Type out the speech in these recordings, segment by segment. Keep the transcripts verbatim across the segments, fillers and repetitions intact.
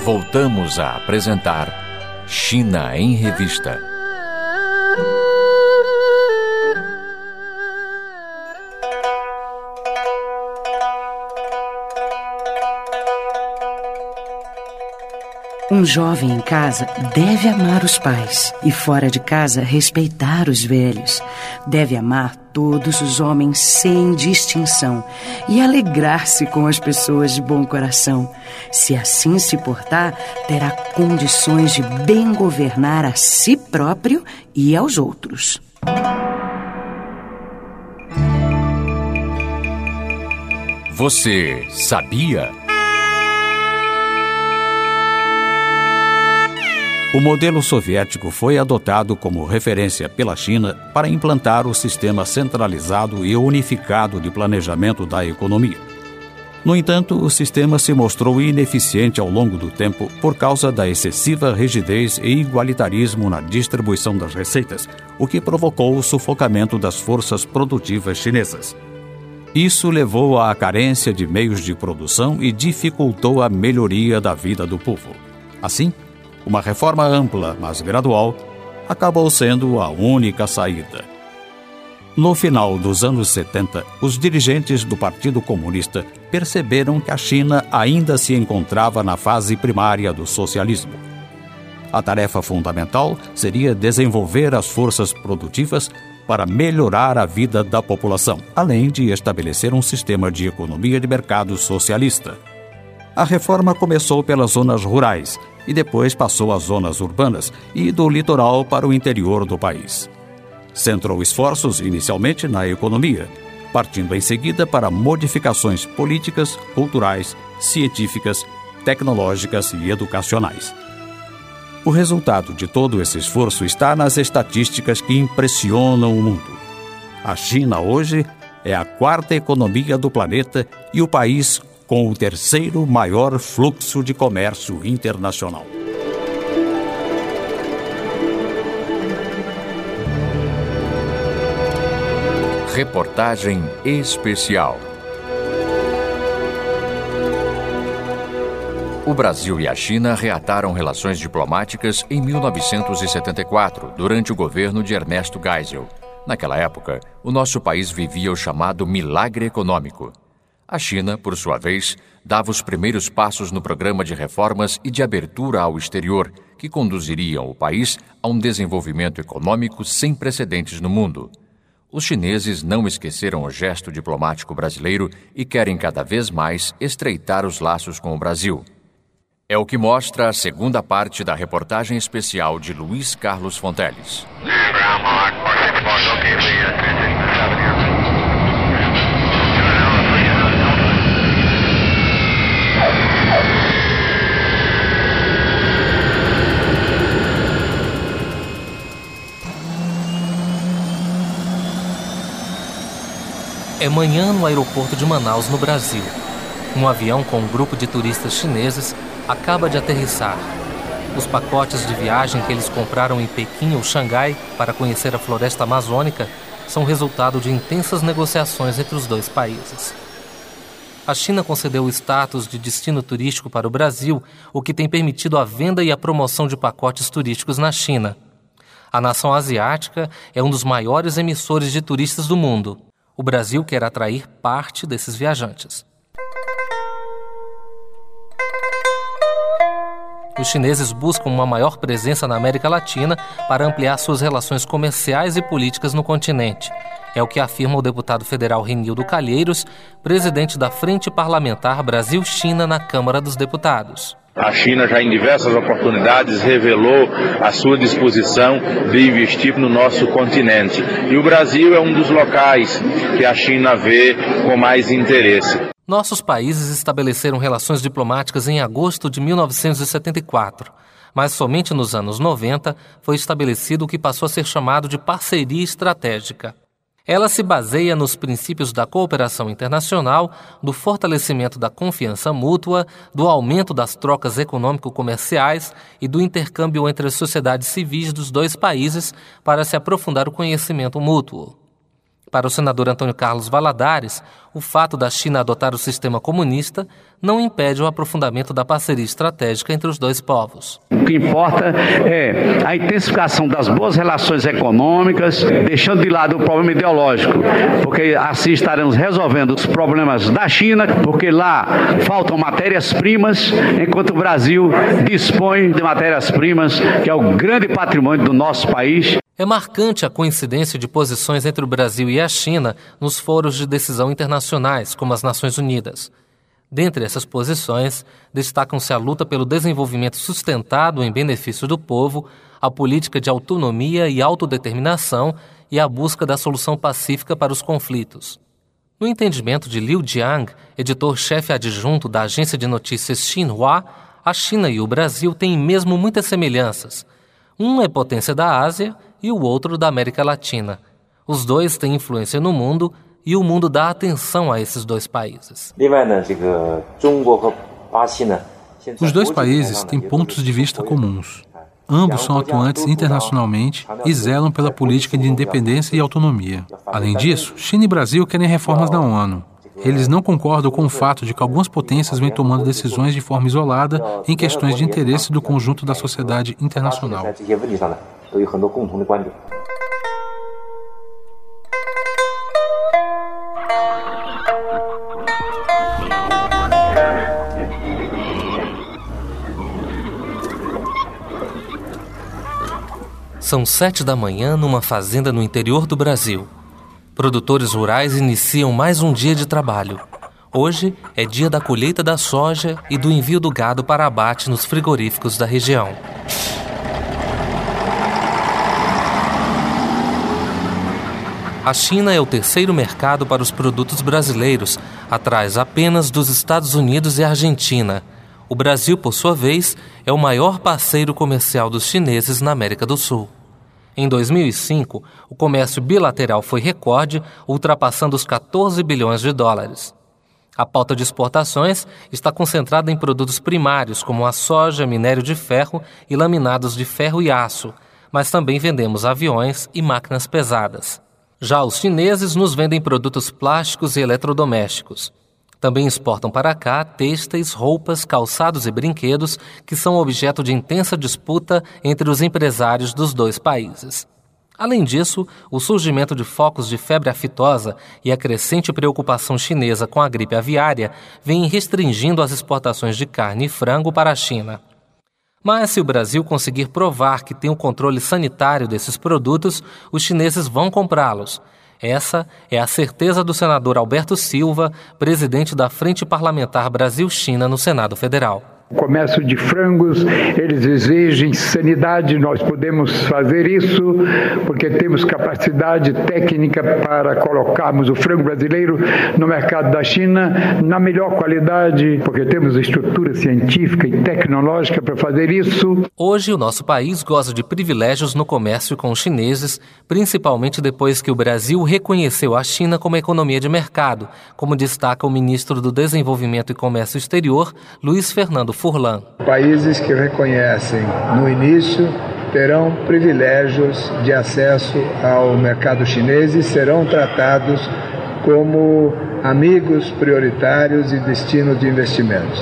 Voltamos a apresentar China em Revista. Um jovem em casa deve amar os pais e fora de casa respeitar os velhos. Deve amar todos os homens sem distinção e alegrar-se com as pessoas de bom coração. Se assim se portar, terá condições de bem governar a si próprio e aos outros. Você sabia? O modelo soviético foi adotado como referência pela China para implantar o sistema centralizado e unificado de planejamento da economia. No entanto, o sistema se mostrou ineficiente ao longo do tempo por causa da excessiva rigidez e igualitarismo na distribuição das receitas, o que provocou o sufocamento das forças produtivas chinesas. Isso levou à carência de meios de produção e dificultou a melhoria da vida do povo. Assim, uma reforma ampla, mas gradual, acabou sendo a única saída. No final dos anos setenta, os dirigentes do Partido Comunista perceberam que a China ainda se encontrava na fase primária do socialismo. A tarefa fundamental seria desenvolver as forças produtivas para melhorar a vida da população, além de estabelecer um sistema de economia de mercado socialista. A reforma começou pelas zonas rurais e depois passou às zonas urbanas e do litoral para o interior do país. Centrou esforços inicialmente na economia, partindo em seguida para modificações políticas, culturais, científicas, tecnológicas e educacionais. O resultado de todo esse esforço está nas estatísticas que impressionam o mundo. A China hoje é a quarta economia do planeta e o país com o terceiro maior fluxo de comércio internacional. Reportagem especial. O Brasil e a China reataram relações diplomáticas em mil novecentos e setenta e quatro, durante o governo de Ernesto Geisel. Naquela época, o nosso país vivia o chamado milagre econômico. A China, por sua vez, dava os primeiros passos no programa de reformas e de abertura ao exterior, que conduziriam o país a um desenvolvimento econômico sem precedentes no mundo. Os chineses não esqueceram o gesto diplomático brasileiro e querem cada vez mais estreitar os laços com o Brasil. É o que mostra a segunda parte da reportagem especial de Luiz Carlos Fonteles. É manhã no aeroporto de Manaus, no Brasil. Um avião com um grupo de turistas chineses acaba de aterrissar. Os pacotes de viagem que eles compraram em Pequim ou Xangai para conhecer a floresta amazônica são resultado de intensas negociações entre os dois países. A China concedeu o status de destino turístico para o Brasil, o que tem permitido a venda e a promoção de pacotes turísticos na China. A nação asiática é um dos maiores emissores de turistas do mundo. O Brasil quer atrair parte desses viajantes. Os chineses buscam uma maior presença na América Latina para ampliar suas relações comerciais e políticas no continente. É o que afirma o deputado federal Renildo Calheiros, presidente da Frente Parlamentar Brasil-China na Câmara dos Deputados. A China já em diversas oportunidades revelou a sua disposição de investir no nosso continente. E o Brasil é um dos locais que a China vê com mais interesse. Nossos países estabeleceram relações diplomáticas em agosto de mil novecentos e setenta e quatro, mas somente nos anos noventa foi estabelecido o que passou a ser chamado de parceria estratégica. Ela se baseia nos princípios da cooperação internacional, do fortalecimento da confiança mútua, do aumento das trocas econômico-comerciais e do intercâmbio entre as sociedades civis dos dois países para se aprofundar o conhecimento mútuo. Para o senador Antônio Carlos Valadares, o fato da China adotar o sistema comunista não impede o aprofundamento da parceria estratégica entre os dois povos. O que importa é a intensificação das boas relações econômicas, deixando de lado o problema ideológico, porque assim estaremos resolvendo os problemas da China, porque lá faltam matérias-primas, enquanto o Brasil dispõe de matérias-primas, que é o grande patrimônio do nosso país. É marcante a coincidência de posições entre o Brasil e a China nos fóruns de decisão internacionais, como as Nações Unidas. Dentre essas posições, destacam-se a luta pelo desenvolvimento sustentado em benefício do povo, a política de autonomia e autodeterminação e a busca da solução pacífica para os conflitos. No entendimento de Liu Jiang, editor-chefe adjunto da agência de notícias Xinhua, a China e o Brasil têm mesmo muitas semelhanças. Um é potência da Ásia e o outro da América Latina. Os dois têm influência no mundo e o mundo dá atenção a esses dois países. Os dois países têm pontos de vista comuns. Ambos são atuantes internacionalmente e zelam pela política de independência e autonomia. Além disso, China e Brasil querem reformas na ONU. Eles não concordam com o fato de que algumas potências vêm tomando decisões de forma isolada em questões de interesse do conjunto da sociedade internacional. São sete da manhã numa fazenda no interior do Brasil. Produtores rurais iniciam mais um dia de trabalho. Hoje é dia da colheita da soja e do envio do gado para abate nos frigoríficos da região. A China é o terceiro mercado para os produtos brasileiros, atrás apenas dos Estados Unidos e Argentina. O Brasil, por sua vez, é o maior parceiro comercial dos chineses na América do Sul. Em dois mil e cinco, o comércio bilateral foi recorde, ultrapassando os quatorze bilhões de dólares. A pauta de exportações está concentrada em produtos primários, como a soja, minério de ferro e laminados de ferro e aço, mas também vendemos aviões e máquinas pesadas. Já os chineses nos vendem produtos plásticos e eletrodomésticos. Também exportam para cá têxteis, roupas, calçados e brinquedos que são objeto de intensa disputa entre os empresários dos dois países. Além disso, o surgimento de focos de febre aftosa e a crescente preocupação chinesa com a gripe aviária vêm restringindo as exportações de carne e frango para a China. Mas se o Brasil conseguir provar que tem o controle sanitário desses produtos, os chineses vão comprá-los. Essa é a certeza do senador Alberto Silva, presidente da Frente Parlamentar Brasil-China no Senado Federal. O comércio de frangos, eles exigem sanidade, nós podemos fazer isso porque temos capacidade técnica para colocarmos o frango brasileiro no mercado da China na melhor qualidade, porque temos estrutura científica e tecnológica para fazer isso. Hoje o nosso país goza de privilégios no comércio com os chineses, principalmente depois que o Brasil reconheceu a China como economia de mercado, como destaca o ministro do Desenvolvimento e Comércio Exterior, Luiz Fernando Furlan. Países que reconhecem no início terão privilégios de acesso ao mercado chinês e serão tratados como amigos prioritários e destinos de investimentos.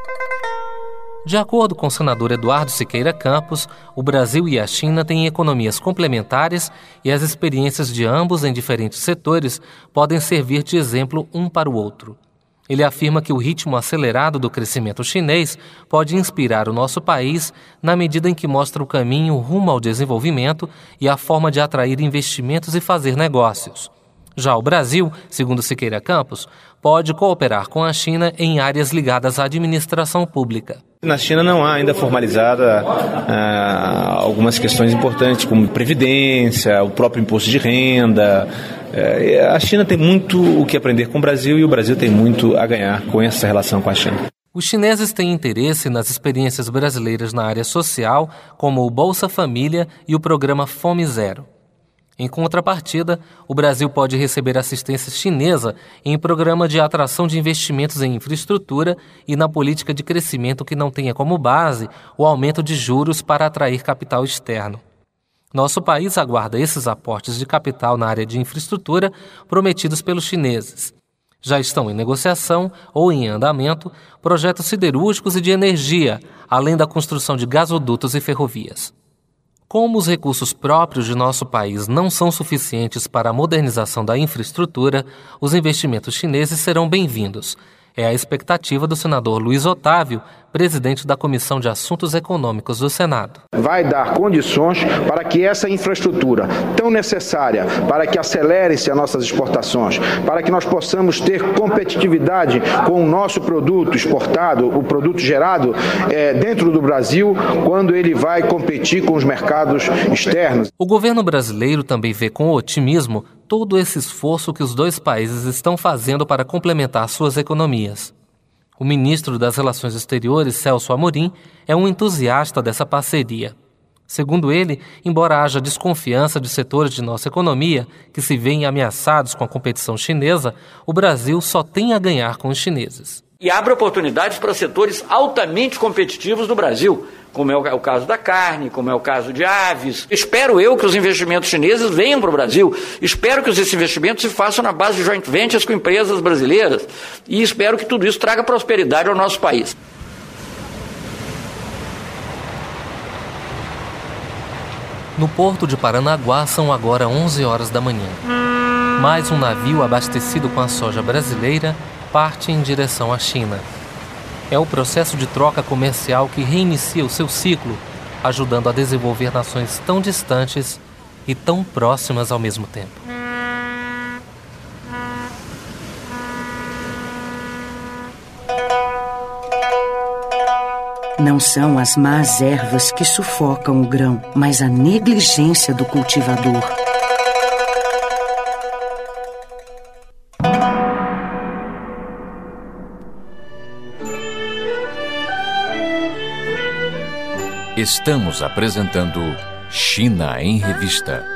De acordo com o senador Eduardo Siqueira Campos, o Brasil e a China têm economias complementares e as experiências de ambos em diferentes setores podem servir de exemplo um para o outro. Ele afirma que o ritmo acelerado do crescimento chinês pode inspirar o nosso país na medida em que mostra o caminho rumo ao desenvolvimento e a forma de atrair investimentos e fazer negócios. Já o Brasil, segundo Siqueira Campos, pode cooperar com a China em áreas ligadas à administração pública. Na China não há ainda formalizada ah, algumas questões importantes, como previdência, o próprio imposto de renda. Eh, a China tem muito o que aprender com o Brasil e o Brasil tem muito a ganhar com essa relação com a China. Os chineses têm interesse nas experiências brasileiras na área social, como o Bolsa Família e o programa Fome Zero. Em contrapartida, o Brasil pode receber assistência chinesa em programa de atração de investimentos em infraestrutura e na política de crescimento que não tenha como base o aumento de juros para atrair capital externo. Nosso país aguarda esses aportes de capital na área de infraestrutura prometidos pelos chineses. Já estão em negociação ou em andamento projetos siderúrgicos e de energia, além da construção de gasodutos e ferrovias. Como os recursos próprios de nosso país não são suficientes para a modernização da infraestrutura, os investimentos chineses serão bem-vindos. É a expectativa do senador Luiz Otávio, presidente da Comissão de Assuntos Econômicos do Senado. Vai dar condições para que essa infraestrutura tão necessária, para que acelere-se as nossas exportações, para que nós possamos ter competitividade com o nosso produto exportado, o produto gerado é, dentro do Brasil, quando ele vai competir com os mercados externos. O governo brasileiro também vê com otimismo todo esse esforço que os dois países estão fazendo para complementar suas economias. O ministro das Relações Exteriores, Celso Amorim, é um entusiasta dessa parceria. Segundo ele, embora haja desconfiança de setores de nossa economia que se veem ameaçados com a competição chinesa, o Brasil só tem a ganhar com os chineses. E abre oportunidades para setores altamente competitivos do Brasil, como é o caso da carne, como é o caso de aves. Espero eu que os investimentos chineses venham para o Brasil. Espero que esses investimentos se façam na base de joint ventures com empresas brasileiras. E espero que tudo isso traga prosperidade ao nosso país. No porto de Paranaguá são agora onze horas da manhã. Mais um navio abastecido com a soja brasileira parte em direção à China. É o processo de troca comercial que reinicia o seu ciclo, ajudando a desenvolver nações tão distantes e tão próximas ao mesmo tempo. Não são as más ervas que sufocam o grão, mas a negligência do cultivador. Estamos apresentando China em Revista.